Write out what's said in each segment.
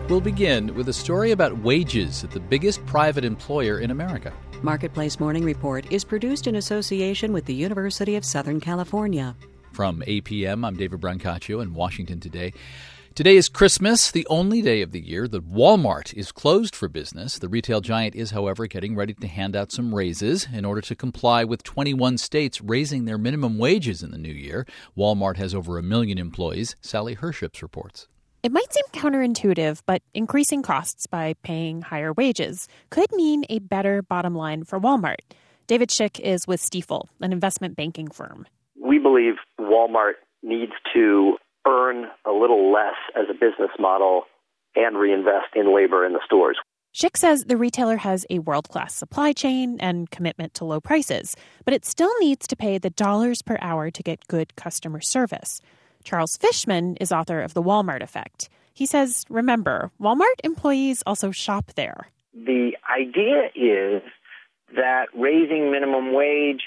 We'll begin with a story about wages at the biggest private employer in America. Marketplace Morning Report is produced in association with the University of Southern California. From APM, I'm David Brancaccio in Washington today. Today is Christmas, the only day of the year that Walmart is closed for business. The retail giant is, however, getting ready to hand out some raises in order to comply with 21 states raising their minimum wages in the new year. Walmart has over 1 million employees. Sally Herships reports. It might seem counterintuitive, but increasing costs by paying higher wages could mean a better bottom line for Walmart. David Schick is with Stifel, an investment banking firm. We believe Walmart needs to earn a little less as a business model and reinvest in labor in the stores. Schick says the retailer has a world-class supply chain and commitment to low prices, but it still needs to pay the dollars per hour to get good customer service. Charles Fishman is author of The Walmart Effect. He says, remember, Walmart employees also shop there. The idea is that raising minimum wage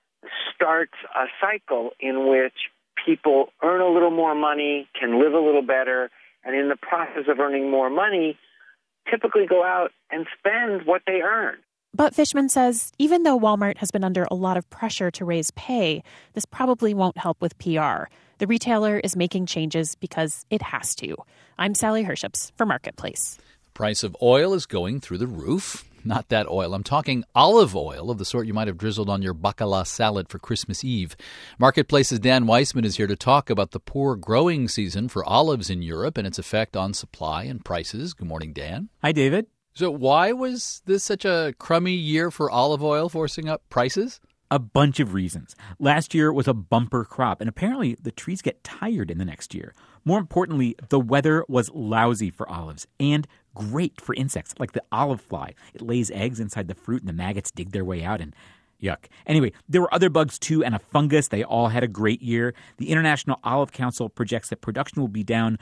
starts a cycle in which people earn a little more money, can live a little better, and in the process of earning more money, typically go out and spend what they earn. But Fishman says even though Walmart has been under a lot of pressure to raise pay, this probably won't help with PR. The retailer is making changes because it has to. I'm Sally Herships for Marketplace. The price of oil is going through the roof. Not that oil. I'm talking olive oil of the sort you might have drizzled on your bacala salad for Christmas Eve. Marketplace's Dan Weissman is here to talk about the poor growing season for olives in Europe and its effect on supply and prices. Good morning, Dan. Hi, David. So why was this such a crummy year for olive oil, forcing up prices? A bunch of reasons. Last year was a bumper crop, and apparently the trees get tired in the next year. More importantly, the weather was lousy for olives and great for insects like the olive fly. It lays eggs inside the fruit, and the maggots dig their way out, and yuck. Anyway, there were other bugs too, and a fungus. They all had a great year. The International Olive Council projects that production will be down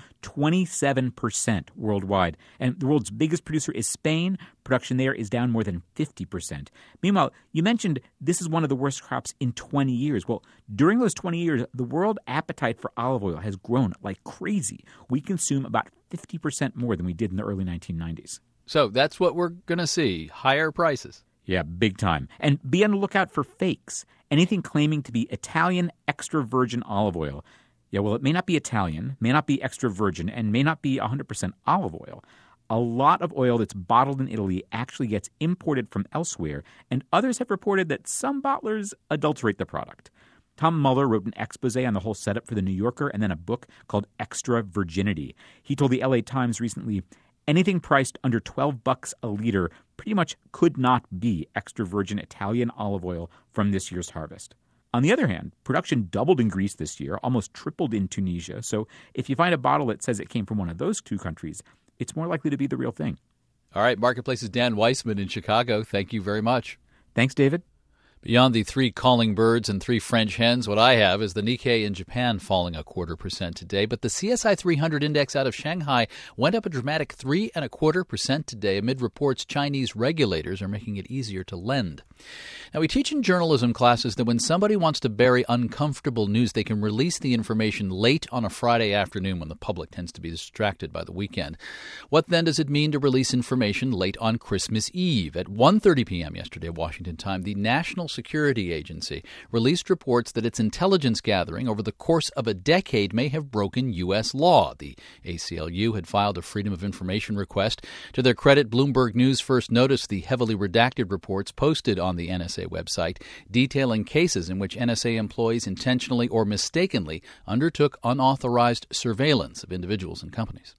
27% worldwide. And the world's biggest producer is Spain. Production there is down more than 50%. Meanwhile, you mentioned this is one of the worst crops in 20 years. Well, during those 20 years, the world appetite for olive oil has grown like crazy. We consume about 50% more than we did in the early 1990s. So that's what we're going to see, higher prices. Yeah, big time. And be on the lookout for fakes. Anything claiming to be Italian extra virgin olive oil. Yeah, well, it may not be Italian, may not be extra virgin, and may not be 100% olive oil. A lot of oil that's bottled in Italy actually gets imported from elsewhere, and others have reported that some bottlers adulterate the product. Tom Muller wrote an expose on the whole setup for The New Yorker and then a book called Extra Virginity. He told the LA Times recently, anything priced under $12 a liter pretty much could not be extra virgin Italian olive oil from this year's harvest. On the other hand, production doubled in Greece this year, almost tripled in Tunisia. So if you find a bottle that says it came from one of those two countries, it's more likely to be the real thing. All right, Marketplace's Dan Weissman in Chicago. Thank you very much. Thanks, David. Beyond the 3 calling birds and 3 French hens, what I have is the Nikkei in Japan falling 0.25% today. But the CSI 300 index out of Shanghai went up a dramatic 3.25% today amid reports Chinese regulators are making it easier to lend. Now, we teach in journalism classes that when somebody wants to bury uncomfortable news, they can release the information late on a Friday afternoon when the public tends to be distracted by the weekend. What then does it mean to release information late on Christmas Eve? At 1:30 p.m. yesterday, Washington time, the National Security Agency released reports that its intelligence gathering over the course of a decade may have broken U.S. law. The ACLU had filed a Freedom of Information request. To their credit, Bloomberg News first noticed the heavily redacted reports posted on the NSA website detailing cases in which NSA employees intentionally or mistakenly undertook unauthorized surveillance of individuals and companies.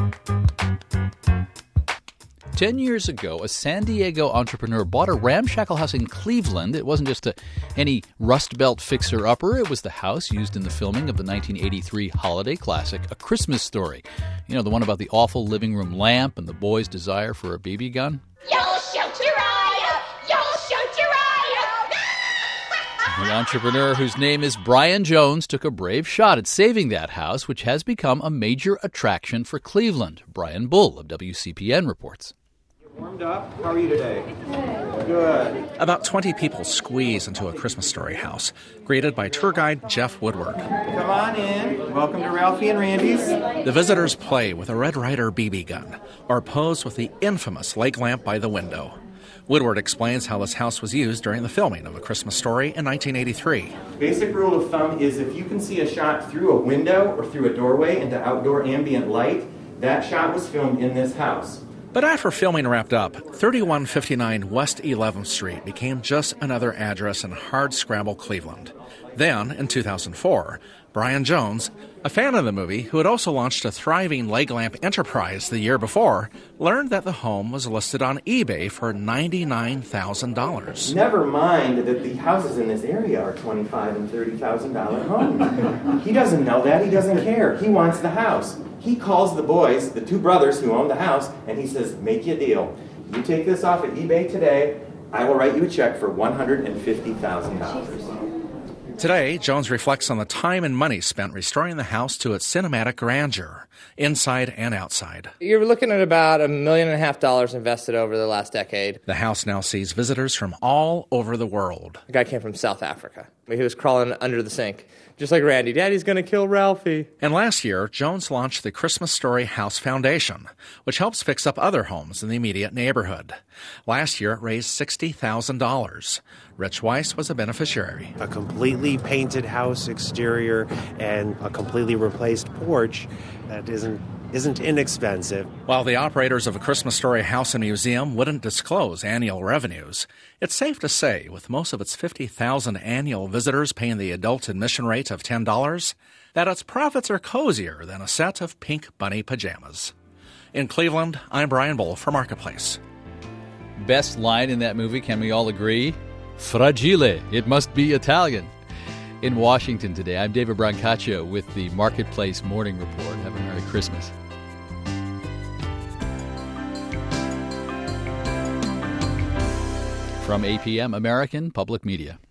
10 years ago, a San Diego entrepreneur bought a ramshackle house in Cleveland. It wasn't just any Rust Belt fixer-upper. It was the house used in the filming of the 1983 holiday classic, A Christmas Story. You know, the one about the awful living room lamp and the boy's desire for a BB gun? You'll shoot Uriah! You'll shoot Uriah! The entrepreneur, whose name is Brian Jones, took a brave shot at saving that house, which has become a major attraction for Cleveland. Brian Bull of WCPN reports. Warmed up? How are you today? Good. About 20 people squeeze into a Christmas Story house, greeted by tour guide Jeff Woodward. Come on in. Welcome to Ralphie and Randy's. The visitors play with a Red Ryder BB gun or pose with the infamous leg lamp by the window. Woodward explains how this house was used during the filming of A Christmas Story in 1983. Basic rule of thumb is if you can see a shot through a window or through a doorway into outdoor ambient light, that shot was filmed in this house. But after filming wrapped up, 3159 West 11th Street became just another address in hardscrabble Cleveland. Then, in 2004, Brian Jones, a fan of the movie who had also launched a thriving leg lamp enterprise the year before, learned that the home was listed on eBay for $99,000. Never mind that the houses in this area are $25,000 and $30,000 homes. He doesn't know that. He doesn't care. He wants the house. He calls the boys, the two brothers who own the house, and he says, make you a deal. You take this off at eBay today, I will write you a check for $150,000. Today, Jones reflects on the time and money spent restoring the house to its cinematic grandeur, inside and outside. You're looking at about $1.5 million invested over the last decade. The house now sees visitors from all over the world. The guy came from South Africa. He was crawling under the sink, just like Randy. Daddy's going to kill Ralphie. And last year, Jones launched the Christmas Story House Foundation, which helps fix up other homes in the immediate neighborhood. Last year, it raised $60,000. Rich Weiss was a beneficiary. A completely painted house exterior and a completely replaced porch that isn't inexpensive. While the operators of A Christmas Story House and Museum wouldn't disclose annual revenues, it's safe to say, with most of its 50,000 annual visitors paying the adult admission rate of $10, that its profits are cozier than a set of pink bunny pajamas. In Cleveland, I'm Brian Bull for Marketplace. Best line in that movie, can we all agree? Fragile. It must be Italian. In Washington today, I'm David Brancaccio with the Marketplace Morning Report. Have a Merry Christmas. From APM, American Public Media.